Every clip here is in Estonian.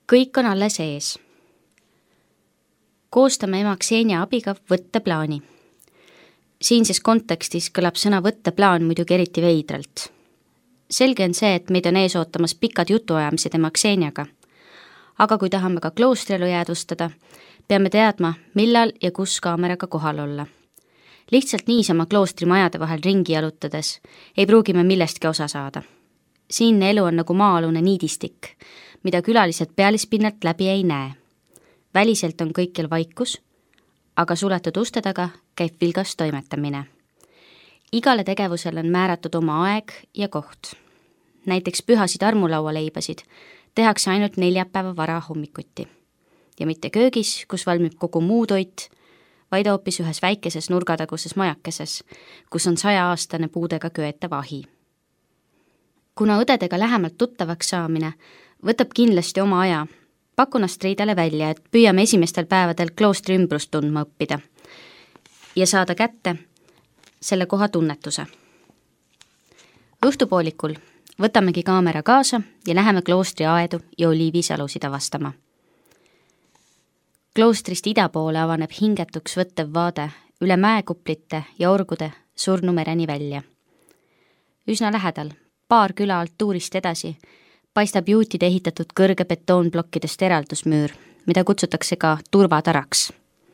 Kõik on alles ees. Koostame ema Ksenia abiga võtteplaani. Siinses kontekstis kõlab sõna võtteplaan muidugi eriti veidralt. Selge on see, et meid on ees ootamas pikad jutuajamised ema Kseniaga. Aga kui tahame ka kloostrielu jäädvustada, peame teadma, millal ja kus kaameraga kohal olla. Lihtsalt niisama kloostrimajade vahel ringi jalutades ei pruugi me millestki osa saada. Siinne elu on nagu maa-alune niidistik, mida külalised pealispinnalt läbi ei näe. Väliselt on kõikjal vaikus, aga suletud uste taga käib vilgas toimetamine. Igale tegevusel on määratud oma aeg ja koht. Näiteks pühasid armulaualeibasid tehakse ainult neljapäeva vara hommikuti. Ja mitte köögis, kus valmib kogu muu toit, vaid hoopis ühes väikeses nurgataguses majakeses, kus on 100-aastane puudega köetav ahi. Kuna õdedega lähemalt tuttavaks saamine võtab kindlasti oma aja, pakun Astridale välja, et püüame esimestel päevadel kloostri ümbrust tundma õppida ja saada kätte selle koha tunnetuse. Õhtupoolikul võtamegi kaamera kaasa ja läheme kloostri aedu ja oliivisalusid avastama. Kloostrist ida poole avaneb hingetuks võttev vaade üle mäekuplite ja orgude Surnumereni välja. Üsna lähedal, paar küla alt tuurist edasi, paistab juutide ehitatud kõrge betoonplokkidest eraldusmüür, mida kutsutakse ka turvataraks.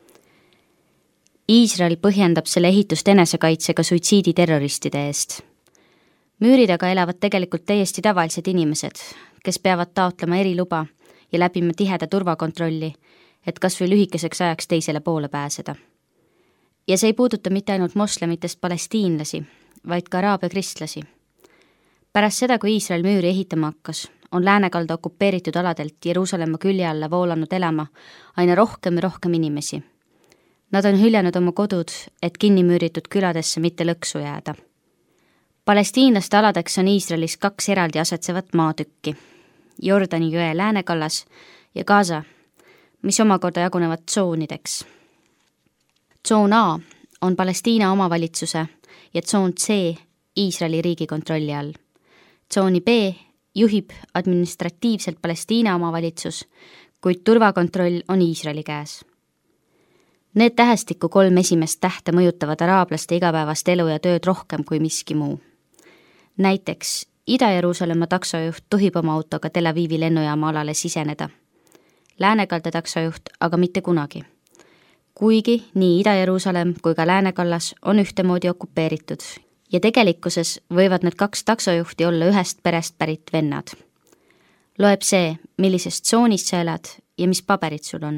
Iisrael põhjendab selle ehitust enesekaitsega suitsiiditerroristide eest. Müüri taga elavad tegelikult täiesti tavalised inimesed, kes peavad taotlema eriluba ja läbima tiheda turvakontrolli, et kas või lühikeseks ajaks teisele poole pääseda. Ja see ei puuduta mitte ainult moslemitest palestiinlasi, vaid ka araabia kristlasi. Pärast seda, kui Iisrael müüri ehitama hakkas, on läänekalda okupeeritud aladelt Jeruusalemma külje alla voolanud elama aina rohkem ja rohkem inimesi. Nad on hüljanud oma kodud, et kinni müüritud küladesse mitte lõksu jääda. Palestiinlaste aladeks on Iisraelis 2 eraldi asetsevat maatükki, Jordani jõe läänekallas ja Gaza, mis omakorda jagunevad tsoonideks. Tsoon A on Palestiina omavalitsuse ja tsoon C Iisraeli riigikontrolli all. Tsooni B juhib administratiivselt Palestiina omavalitsus, kuid turvakontroll on Iisraeli käes. Need tähestikku 3 esimest tähte mõjutavad araablaste igapäevast elu ja tööd rohkem kui miski muu. Näiteks Ida-Jeruusalemma taksojuht tohib oma autoga Tel Avivi lennujaama alale siseneda. Läänekalda taksojuht aga mitte kunagi. Kuigi nii Ida-Jeruusalem kui ka Läänekallas on ühtemoodi okupeeritud ja tegelikkuses võivad need 2 taksojuhti olla ühest perest pärit vennad. Loeb see, millisest tsoonist sa elad ja mis paberid sul on.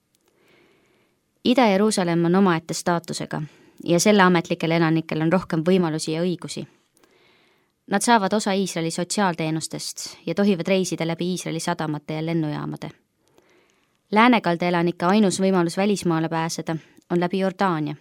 Ida-Jeruusalem on omaette staatusega ja selle ametlikel elanikel on rohkem võimalusi ja õigusi. Nad saavad osa Iisraeli sotsiaalteenustest ja tohivad reisida läbi Iisraeli sadamate ja lennujaamade. Läänekalda elanike ainus võimalus välismaale pääseda on läbi Jordaania.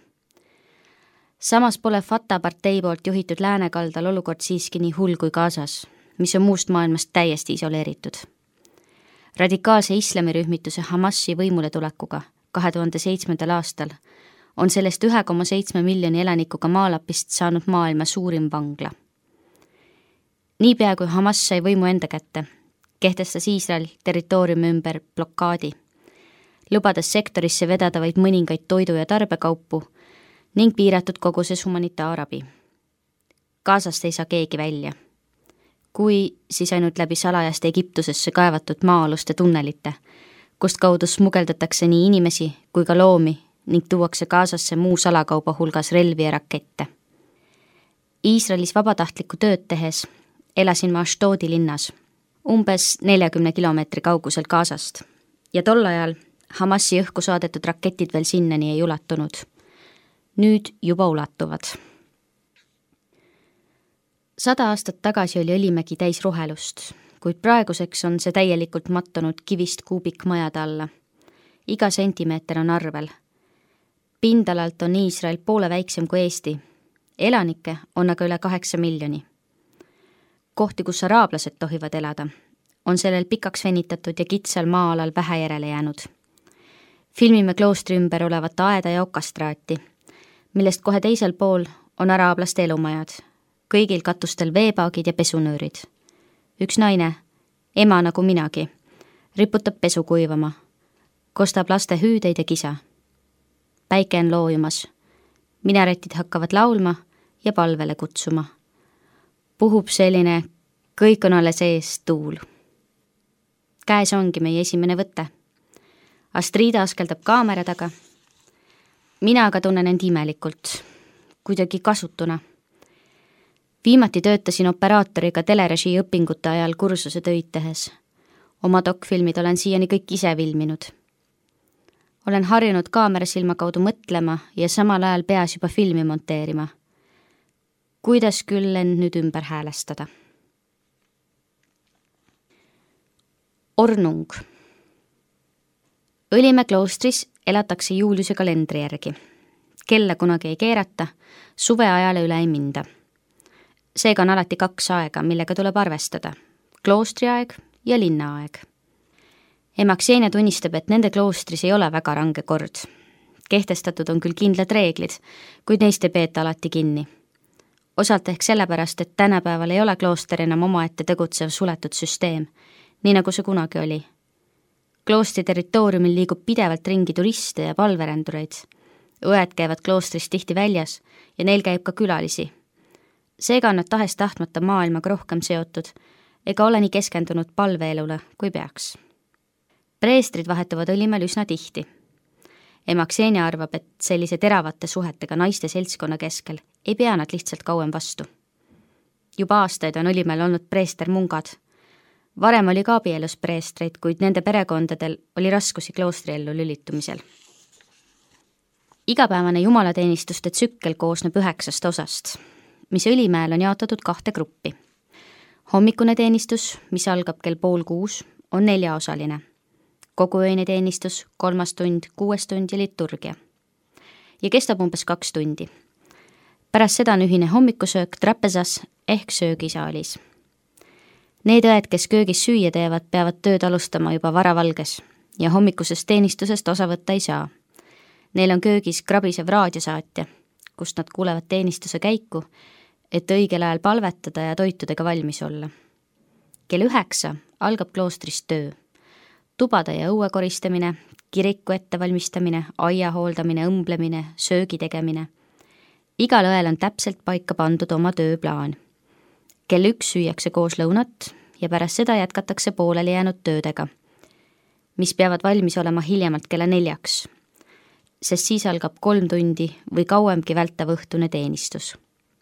Samas pole Fatah partei poolt juhitud läänekaldal olukord siiski nii hull kui Gazas, mis on muust maailmast täiesti isoleeritud. Radikaalse islamirühmituse Hamasi võimule tulekuga 2007. aastal on sellest 1,7 miljoni elanikuga maalapist saanud maailma suurim vangla. Niipea kui Hamas sai võimu enda kätte, kehtestas Iisrael territooriumi ümber blokaadi, lubades sektorisse vedada vaid mõningaid toidu- ja tarbekaupu ning piiratud koguses humanitaarabi. Gazast ei saa keegi välja. Kui, siis ainult läbi salajast Egiptusesse kaevatud maa-aluste tunnelite, kust kaudu smugeldatakse nii inimesi kui ka loomi ning tuuakse Gazasse muu salakauba hulgas relvi ja rakette. Iisraelis vabatahtlikku tööd tehes elasin ma Ashdodi linnas, umbes 40 kilomeetri kaugusel Gazast ja tol ajal Hamasi õhku saadetud raketid veel sinnani ei ulatunud. Nüüd juba ulatuvad. 100 aastat tagasi oli Õlimägi täis rohelust, kuid praeguseks on see täielikult mattunud kivist kuubikmajade alla. Iga sentimeeter on arvel. Pindalalt on Iisrael poole väiksem kui Eesti. Elanikke on aga üle 8 miljoni. Kohti, kus araablased tohivad elada, on sellel pikaks venitatud ja kitsal maa-alal vähe järele jäänud. Filmime kloostri ümber olevat aeda ja okastraati, millest kohe teisel pool on araablaste elumajad, kõigil katustel veepaagid ja pesunöörid. Üks naine, ema nagu minagi, riputab pesu kuivama, kostab laste hüüdeid ja kisa. Päike on loojumas, minaretid hakkavad laulma ja palvele kutsuma. Puhub selline kõik on alles ees tuul. Käes ongi meie esimene võte. Astrida askeldab kaamera taga. Mina aga tunnen end imelikult, kuidagi kasutuna. Viimati töötasin operaatoriga telerežii õpingute ajal kursuse töid tehes. Oma dokfilmid olen siiani kõik ise filminud. Olen harjunud kaamerasilma kaudu mõtlema ja samal ajal peas juba filmi monteerima. Kuidas küll end nüüd ümber häälestada? Ornung. Õlimäe kloostris elatakse Juliuse kalendri järgi. Kella kunagi ei keerata, suve ajale üle ei minda. Seega on alati 2 aega, millega tuleb arvestada. Kloostriaeg ja linnaaeg. Ema Ksenia tunnistab, et nende kloostris ei ole väga range kord. Kehtestatud on küll kindlad reeglid, kuid neist ei peeta alati kinni. Osalt ehk sellepärast, et tänapäeval ei ole klooster enam omaette tegutsev suletud süsteem, nii nagu see kunagi oli. Kloostri territooriumil liigub pidevalt ringi turiste ja palverändureid. Õed käivad kloostrist tihti väljas ja neil käib ka külalisi. Seega on nad tahest tahtmata maailmaga rohkem seotud ega ole nii keskendunud palveelule, kui peaks. Preestrid vahetuvad Õlimäel üsna tihti. Ema Ksenia arvab, et sellise teravate suhetega naiste seltskonna keskel ei pea nad lihtsalt kauem vastu. Juba aastaid on Õlimäel olnud preestermungad. Varem oli ka abielus preestreid, kuid nende perekondadel oli raskusi kloostriellu lülitumisel. Igapäevane jumalateenistuste tsükkel koosneb 9 osast, mis Õlimäel on jaotatud 2 gruppi. Hommikune teenistus, mis algab kell 5:30, on 4-osaline. Koguöine teenistus, 3. tund, 6. tund ja liturgia. Ja kestab umbes 2 tundi. Pärast seda on ühine hommikusöök trapezas ehk söögisaalis. Need õed, kes köögis süüa teevad, peavad tööd alustama juba varavalges ja hommikusest teenistusest osa võtta ei saa. Neil on köögis krabisev raadiosaatja, kust nad kuulevad teenistuse käiku, et õigel ajal palvetada ja toitudega valmis olla. Kell 9 algab kloostris töö. Tubade ja õue koristamine, kiriku ettevalmistamine, aia hooldamine, õmblemine, söögi tegemine. Igal õel on täpselt paika pandud oma tööplaan. Kell 1 süüakse koos lõunat ja pärast seda jätkatakse pooleli jäänud töödega, mis peavad valmis olema hiljemalt kella 4, sest siis algab 3 tundi või kauemgi vältav õhtune teenistus.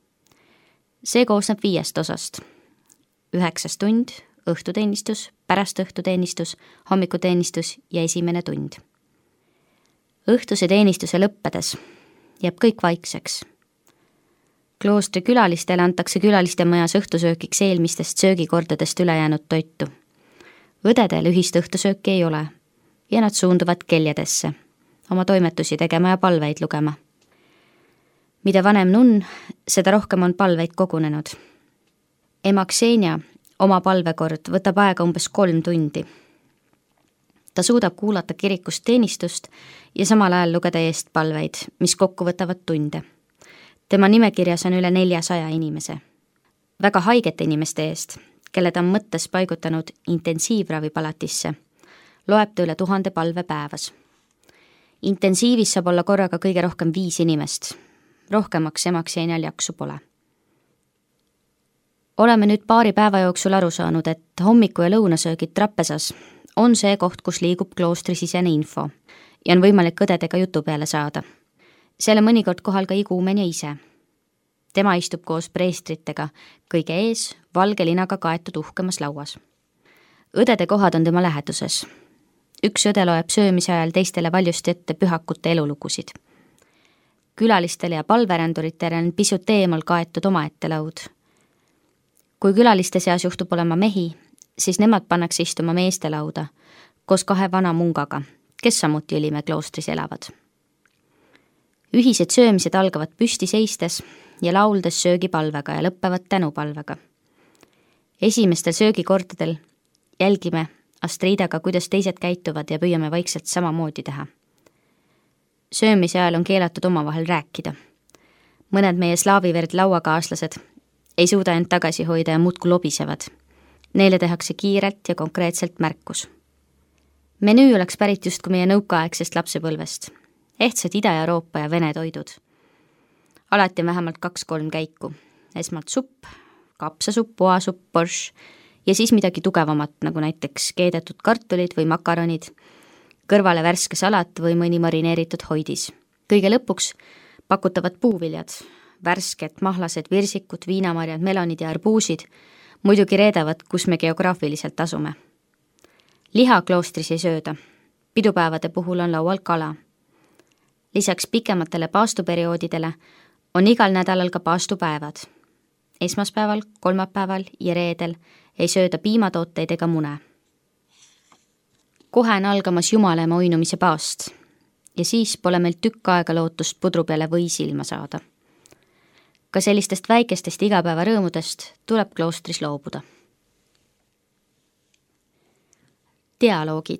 See koosneb 5 osast. 9. tund, õhtuteenistus, pärast õhtuteenistus, hommikuteenistus ja esimene tund. Õhtuse teenistuse lõppedes jääb kõik vaikseks. Kloostri külalistele antakse külaliste majas õhtusöökiks eelmistest söögikordadest ülejäänud toitu. Õdedel ühist õhtusööki ei ole ja nad suunduvad keljadesse, oma toimetusi tegema ja palveid lugema. Mida vanem nunn, seda rohkem on palveid kogunenud. Ema Ksenia oma palvekord võtab aega umbes 3 tundi. Ta suudab kuulata kirikust teenistust ja samal ajal lugeda eest palveid, mis kokku võtavad tunde. Tema nimekirjas on üle 400 inimese. Väga haigete inimeste eest, kelle ta on mõttes paigutanud intensiivravipalatisse, loeb ta üle 1000 palve päevas. Intensiivis saab olla korraga kõige rohkem 5 inimest. Rohkemaks Ema Ksenial jaksu pole. Oleme nüüd paari päeva jooksul aru saanud, et hommiku- ja lõunasöögid trapezas on see koht, kus liigub kloostrisisene info ja on võimalik õdedega jutu peale saada. Seal on mõnikord kohal ka iguumenja ise. Tema istub koos preestritega kõige ees valge linaga kaetud uhkemas lauas. Õdede kohad on tema läheduses. Üks õde loeb söömise ajal teistele valjusti ette pühakute elulugusid. Külalistele ja palveränduritele on pisut eemal kaetud omaette laud. Kui külaliste seas juhtub olema mehi, siis nemad pannakse istuma meeste lauda koos 2 vana mungaga, kes samuti Õlimäe kloostris elavad. Ühised söömised algavad püsti seistes ja lauldes söögipalvega ja lõppevad tänupalvega. Esimestel söögikordadel jälgime Astridaga, kuidas teised käituvad ja püüame vaikselt samamoodi teha. Söömise ajal on keelatud omavahel rääkida. Mõned meie slaaviverd lauakaaslased ei suuda end tagasi hoida ja muudkui lobisevad. Neile tehakse kiirelt ja konkreetselt märkus. Menüü oleks pärit justkui meie nõukaaegsest lapsepõlvest. Ehtsad Ida-Euroopa ja Vene toidud. Alati on vähemalt 2-3 käiku. Esmalt supp, kapsasupp, poasupp, borš ja siis midagi tugevamat, nagu näiteks keedetud kartulid või makaronid, kõrvale värske salat või mõni marineeritud hoidis. Kõige lõpuks pakutavad puuviljad, värsked, mahlased, virsikud, viinamarjad, melonid ja arbuusid, muidugi reedavad, kus me geograafiliselt asume. Liha kloostris ei sööda. Pidupäevade puhul on laual kala. Lisaks pikematele paastuperioodidele on igal nädalal ka paastupäevad. Esmaspäeval, kolmapäeval ja reedel ei sööda piimatooteid ega mune. Kohe on algamas Jumalema uinumise paast ja siis pole meil tükk aega lootust pudru peale või silma saada. Ka sellistest väikestest igapäevarõõmudest tuleb kloostris loobuda. Dialoogid.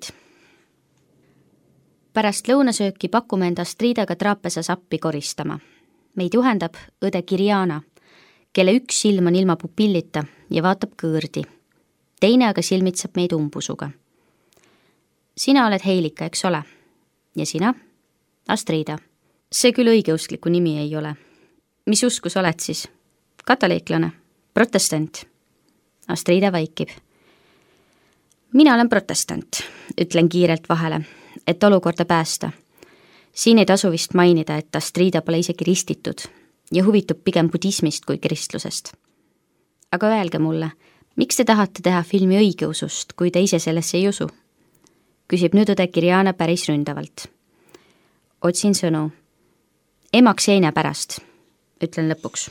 Pärast lõunasööki pakume enda Astridaga traapesas appi koristama. Meid juhendab õde Kirjana, kelle üks silm on ilma pupillita ja vaatab kõõrdi. Teine aga silmitseb meid umbusuga. Sina oled Heilika, eks ole? Ja sina? Astrida. See küll õigeuskliku nimi ei ole. Mis uskus oled siis? Katoliiklane? Protestant? Astrida vaikib. Mina olen protestant, ütlen kiirelt vahele, et olukorda päästa. Siin ei tasu vist mainida, et Astrida pole isegi ristitud ja huvitub pigem budismist kui kristlusest. Aga öelge mulle, miks te tahate teha filmi õigeusust, kui te ise sellesse ei usu? Küsib nüüd õde Kirjana päris ründavalt. Otsin sõnu. Emaks Seina pärast, ütlen lõpuks.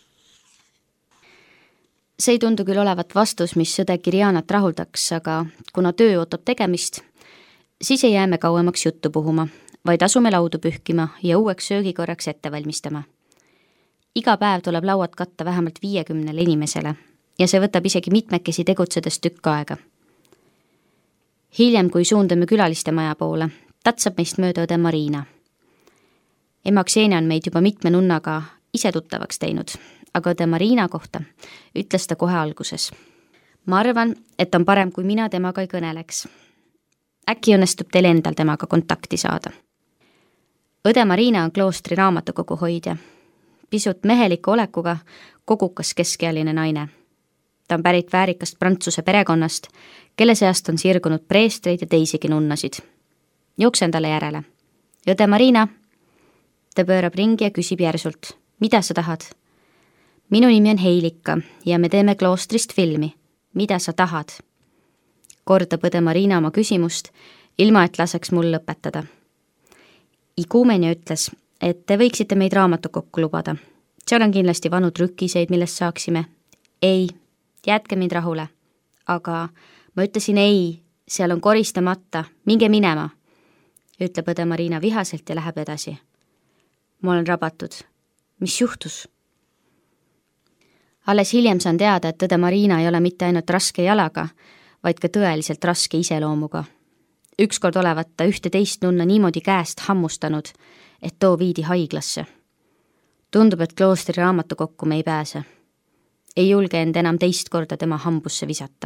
See ei tundu küll olevat vastus, mis õde Kirjanat rahuldaks, aga kuna töö ootab tegemist, siis ei jääme kauemaks juttu puhuma, vaid asume laudu pühkima ja uueks söögikorraks ette valmistama. Iga päev tuleb lauad katta vähemalt 50 inimesele ja see võtab isegi mitmekesi tegutsedes tükk aega. Hiljem, kui suundame külaliste maja poole, tatsab meist mööda õde Marina. Emaks Seina on meid juba mitme nunnaga ise tuttavaks teinud, aga õde Marina kohta ütles ta kohe alguses. Ma arvan, et on parem, kui mina temaga ei kõneleks. Äkki õnnestub teil endal temaga kontakti saada. Õde Marina on kloostri raamatukogu hoidja. Pisut meheliku olekuga kogukas keskealine naine. Ta on pärit väärikast Prantsuse perekonnast, kelle seast on sirgunud preestreid ja teisigi nunnasid. Jooksen talle järele. Õde Marina, ta pöörab ringi ja küsib järsult, mida sa tahad? Minu nimi on Heilika ja me teeme kloostrist filmi. Mida sa tahad? Kordab õde Marina oma küsimust, ilma et laseks mul lõpetada. Igumenja ütles, et te võiksite meid raamatukokku lubada. Seal on kindlasti vanu trükiseid, millest saaksime. Ei, jätke mind rahule. Aga ma ütlesin ei, seal on koristamata, minge minema, ütleb õde Marina vihaselt ja läheb edasi. Ma olen rabatud. Mis juhtus? Alles hiljem saan teada, et õde Marina ei ole mitte ainult raske jalaga, vaid ka tõeliselt raske iseloomuga. Ükskord olevat ta ühte teist nunna niimoodi käest hammustanud, et too viidi haiglasse. Tundub, et kloostri raamatukokku me ei pääse. Ei julge end enam teist korda tema hambusse visata.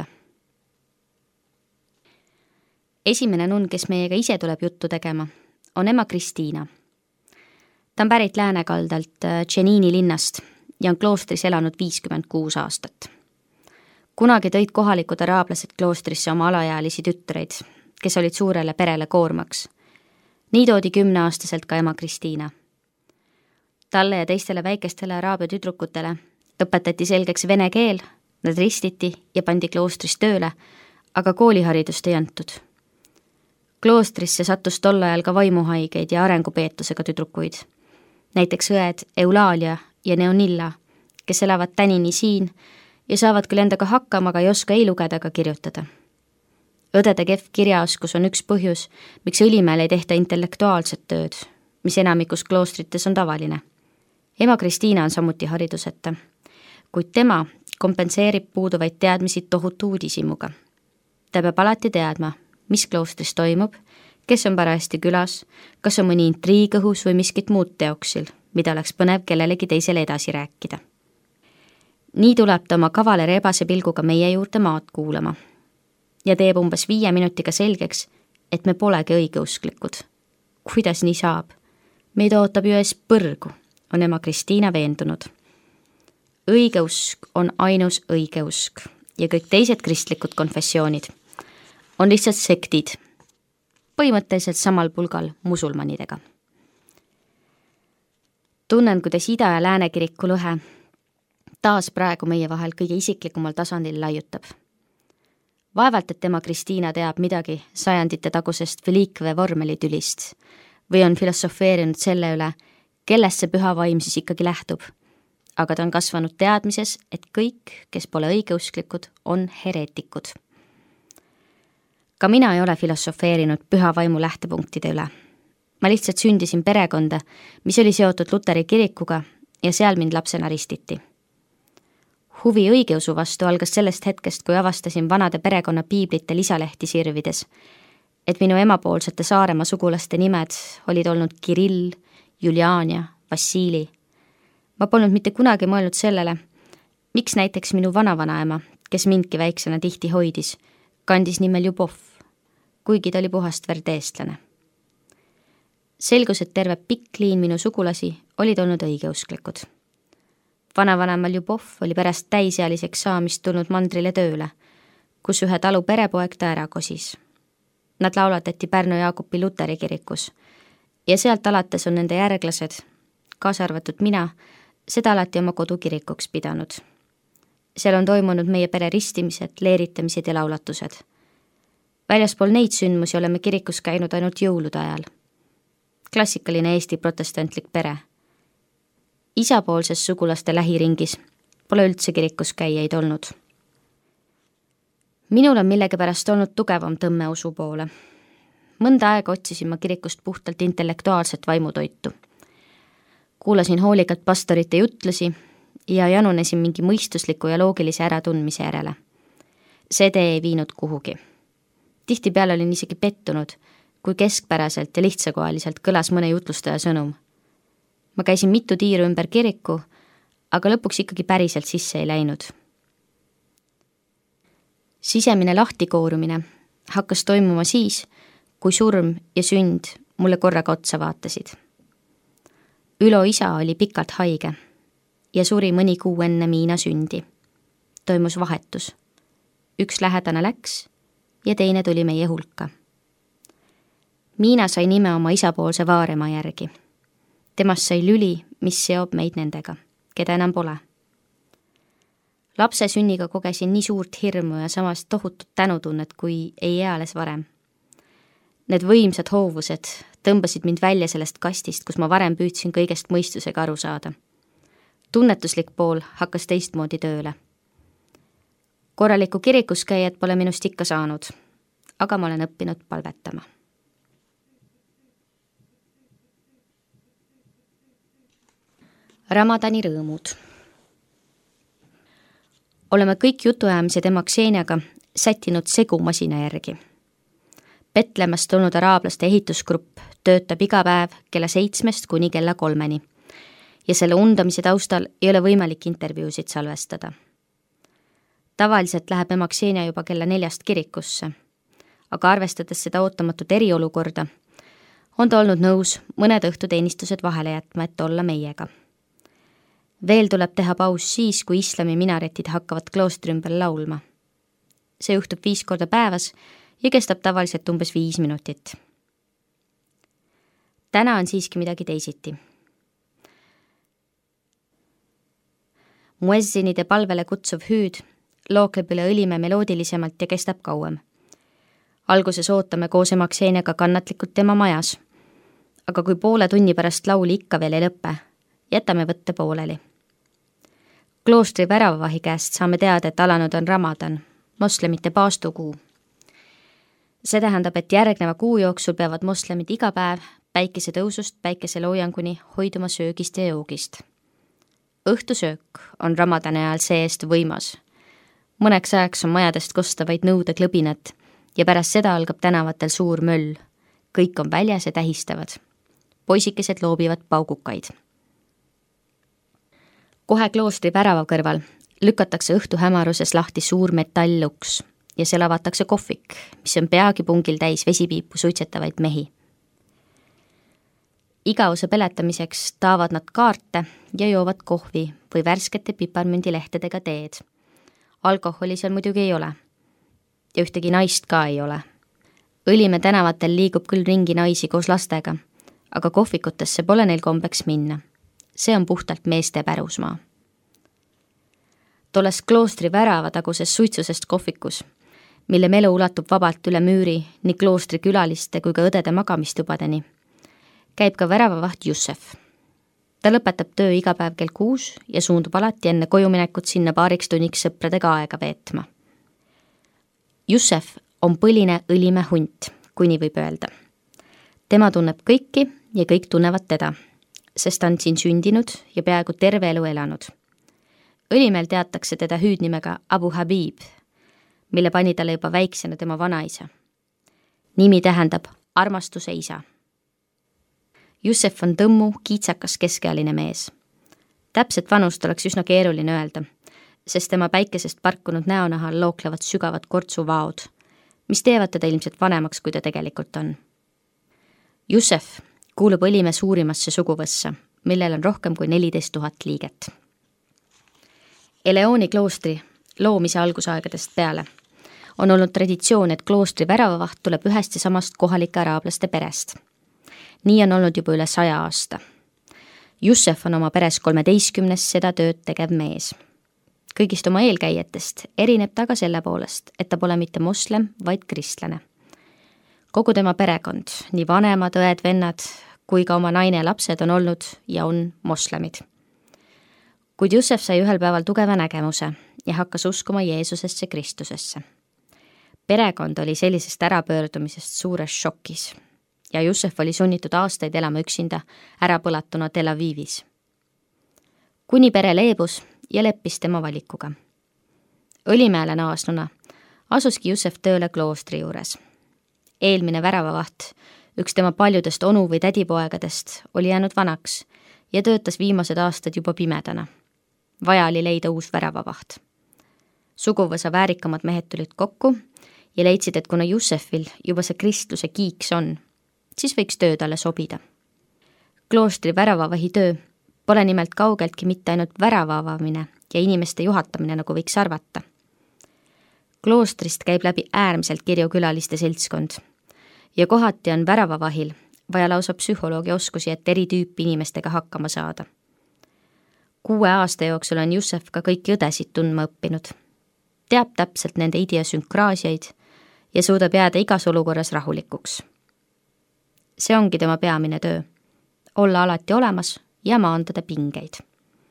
Esimene nunn, kes meiega ise tuleb juttu tegema, on ema Kristiina. Ta on pärit läänekaldalt Tšenini linnast ja on kloostris elanud 56 aastat. Kunagi tõid kohalikud araablased kloostrisse oma alaealisi tütreid, kes olid suurele perele koormaks. Nii toodi 10-aastaselt ka ema Kristiina. Talle ja teistele väikestele araabia tüdrukutele õpetati selgeks vene keel, nad ristiti ja pandi kloostris tööle, aga kooliharidust ei antud. Kloostrisse sattus tol ajal ka vaimuhaigeid ja arengupeetusega tüdrukuid. Näiteks õed Eulaalia ja Neonilla, kes elavad tänini siin ja saavad küll endaga hakkama, aga ei oska ei lugeda ega kirjutada. Õdede kehv kirjaoskus on üks põhjus, miks Õlimäel ei tehta intellektuaalset tööd, mis enamikus kloostrites on tavaline. Ema Kristiina on samuti hariduseta, kuid tema kompenseerib puuduvaid teadmisi tohutu uudishimuga. Ta peab alati teadma, mis kloostris toimub, kes on parajasti külas, kas on mõni intriig õhus või miskit muud teoksil, mida oleks põnev kellelegi teisele edasi rääkida. Nii tuleb ta oma kavale rebase pilguga meie juurde maad kuulama ja teeb umbes 5 minutiga selgeks, et me polegi õigeusklikud. Kuidas nii saab? Meid ootab ju ees põrgu, on ema Kristiina veendunud. Õigeusk on ainus õigeusk ja kõik teised kristlikud konfessioonid on lihtsalt sektid, põhimõtteliselt samal pulgal musulmanidega. Tunnen, kuidas Ida- ja Lääne-kiriku lõhe taas praegu meie vahel kõige isiklikumal tasandil laiutab. Vaevalt, et ema Kristiina teab midagi sajandite tagusest Velikve vormelitülist või on filosofeerinud selle üle, kellest see püha vaim siis ikkagi lähtub. Aga ta on kasvanud teadmises, et kõik, kes pole õigeusklikud, on hereetikud. Ka mina ei ole filosofeerinud püha vaimu lähtepunktide üle. Ma lihtsalt sündisin perekonda, mis oli seotud Luteri kirikuga ja seal mind lapsena ristiti. Huvi õigeusu vastu algas sellest hetkest, kui avastasin vanade perekonna piiblite lisalehti sirvides, et minu emapoolsete Saaremaa sugulaste nimed olid olnud Kirill, Juliania, Vassili. Ma polnud mitte kunagi mõelnud sellele, miks näiteks minu vanavanaema, kes mindki väiksena tihti hoidis, kandis nimel Ljubov, kuigi ta oli puhast verd eestlane. Selgus, et terve pikk liin minu sugulasi olid olnud õigeusklikud. Vanavanemal Ljubov oli pärast täisealiseks saamist tulnud mandrile tööle, kus ühe talu perepoeg ta ära kosis. Nad laulatati Pärnu Jaagupi Luteri kirikus ja sealt alates on nende järglased, kaasa arvatud mina, seda alati oma kodukirikuks pidanud. Seal on toimunud meie pere ristimised, leeritamised ja laulatused. Väljaspool neid sündmusi oleme kirikus käinud ainult jõulude ajal. Klassikaline Eesti protestantlik pere. Isapoolses sugulaste lähiringis pole üldse kirikus käijaid olnud. Minul on millegipärast olnud tugevam tõmme usu poole. Mõnda aega otsisin ma kirikust puhtalt intellektuaalset vaimutoitu. Kuulasin hoolikalt pastorite jutlusi ja janunesin mingi mõistusliku ja loogilise äratundmise järele. See tee ei viinud kuhugi. Tihtipeale olin isegi pettunud, kui keskpäraselt ja lihtsakohaliselt kõlas mõne jutlustaja sõnum. Ma käisin mitu tiiru ümber kiriku, aga lõpuks ikkagi päriselt sisse ei läinud. Sisemine lahtikoorumine hakkas toimuma siis, kui surm ja sünd mulle korraga otsa vaatasid. Ülo isa oli pikalt haige ja suri mõni kuu enne Miina sündi. Toimus vahetus. Üks lähedane läks ja teine tuli meie hulka. Miina sai nime oma isapoolse vaarema järgi. Temast sai lüli, mis seob meid nendega, keda enam pole. Lapse sünniga kogesin nii suurt hirmu ja samas tohutut tänutunnet, kui ei eales varem. Need võimsad hoovused tõmbasid mind välja sellest kastist, kus ma varem püüdsin kõigest mõistusega aru saada. Tunnetuslik pool hakkas teistmoodi tööle. Korralikku kirikus käijat pole minust ikka saanud, aga ma olen õppinud palvetama. Ramadani rõõmud. Oleme kõik jutuajamised ema Kseniaga sättinud segumasina järgi. Betlemmast tulnud araablaste ehitusgrupp töötab iga päev kella 7 kuni kella 3 ja selle undamise taustal ei ole võimalik intervjuusid salvestada. Tavaliselt läheb ema Ksenia juba kella 4 kirikusse, aga arvestades seda ootamatut eriolukorda, on ta olnud nõus mõned õhtuteenistused vahele jätma, et olla meiega. Veel tuleb teha paus siis, kui islami minaretid hakkavad kloostri ümber laulma. See juhtub 5 korda päevas ja kestab tavaliselt umbes 5 minutit. Täna on siiski midagi teisiti. Muezzinide palvele kutsuv hüüd lookleb üle õlime meloodilisemalt ja kestab kauem. Alguses ootame koos ema Kseniaga kannatlikult tema majas, aga kui poole tunni pärast laul ikka veel ei lõppe, jätame võtte pooleli. Kloostri väravavahi käest saame teada, et alanud on Ramadan, moslemite paastukuu. See tähendab, et järgneva kuu jooksul peavad moslemid iga päev päikese tõusust päikeseloojanguni hoiduma söögist ja joogist. Õhtusöök on Ramadani ajal see-eest võimas. Mõneks ajaks on majadest kosta vaid nõudeklõbinat ja pärast seda algab tänavatel suur möll. Kõik on väljas ja tähistavad. Poisikesed loobivad paugukaid. Kohe kloostri värava kõrval lükatakse õhtu hämaruses lahti suur metalluks, ja seal avatakse kohvik, mis on peagi pungil täis vesipiipu suitsetavaid mehi. Igavuse peletamiseks taavad nad kaarte ja joovad kohvi või värskete piparmündilehtedega teed. Alkoholi seal muidugi ei ole. Ja ühtegi naist ka ei ole. Õlimäe tänavatel liigub küll ringi naisi koos lastega, aga kohvikutesse pole neil kombeks minna. See on puhtalt meeste pärusmaa. Tolles kloostri väravataguses suitsusest kohvikus, mille melu ulatub vabalt üle müüri nii kloostri külaliste kui ka õdede magamistubadeni, käib ka väravavaht Jussef. Ta lõpetab töö iga päev kell 6 ja suundub alati enne kojuminekut sinna paariks tunniks sõpradega aega veetma. Jussef on põline Õlimäe hunt, kui nii võib öelda. Tema tunneb kõiki ja kõik tunnevad teda, sest ta on siin sündinud ja peaaegu terve elu elanud. Õlimäel teatakse teda hüüdnimega Abu Habib, mille pani talle juba väiksena tema vanaisa. Nimi tähendab armastuse isa. Jussef on tõmmu, kiitsakas keskealine mees. Täpset vanust oleks üsna keeruline öelda, sest tema päikesest parkunud näonahal looklevad sügavad kortsuvaod, mis teevad teda ilmselt vanemaks, kui ta tegelikult on. Jussef kuulub Õlimäe suurimasse suguvõssa, millel on rohkem kui 14 000 liiget. Eleoni kloostri loomise algusaegadest peale on olnud traditsioon, et kloostri väravavaht tuleb ühest ja samast kohalike araablaste perest. Nii on olnud juba üle 100 aasta. Jussef on oma peres 13. seda tööd tegev mees. Kõigist oma eelkäijatest erineb ta ka selle poolest, et ta pole mitte moslem, vaid kristlane. Kogu tema perekond, nii vanemad, õed, vennad, kui ka oma naine ja lapsed on olnud ja on moslemid. Kuid Jussef sai ühel päeval tugeva nägemuse ja hakkas uskuma Jeesusesse Kristusesse. Perekond oli sellisest ärapöördumisest suures šokis ja Jussef oli sunnitud aastaid elama üksinda ärapõlatuna Tel Avivis. Kuni pere leebus ja leppis tema valikuga. Õlimäele naasnuna asuski Jussef tööle kloostri juures. Eelmine väravavaht, üks tema paljudest onu- või tädipoegadest, oli jäänud vanaks ja töötas viimased aastad juba pimedana. Vaja oli leida uus väravavaht. Suguvõsa väärikamad mehed tulid kokku ja leidsid, et kuna Jussefil juba see kristluse kiiks on, siis võiks töö talle sobida. Kloostri väravavahi töö pole nimelt kaugeltki mitte ainult värava avamine ja inimeste juhatamine, nagu võiks arvata. Kloostrist käib läbi äärmiselt kirju külaliste seltskond ja kohati on väravavahil vaja lausa psühholoogi oskusi, et eri tüüpi inimestega hakkama saada. 6 aasta jooksul on Jussef ka kõiki õdesid tundma õppinud. Teab täpselt nende idiosünkraasiaid ja suudab jääda igas olukorras rahulikuks. See ongi tema peamine töö, olla alati olemas ja maandada pingeid.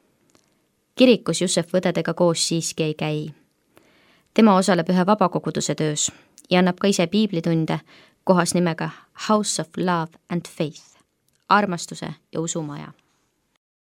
Kirikus Jussef õdedega koos siiski ei käi. Tema osaleb ühe vabakoguduse töös ja annab ka ise piiblitunde kohas nimega House of Love and Faith, armastuse ja usumaja.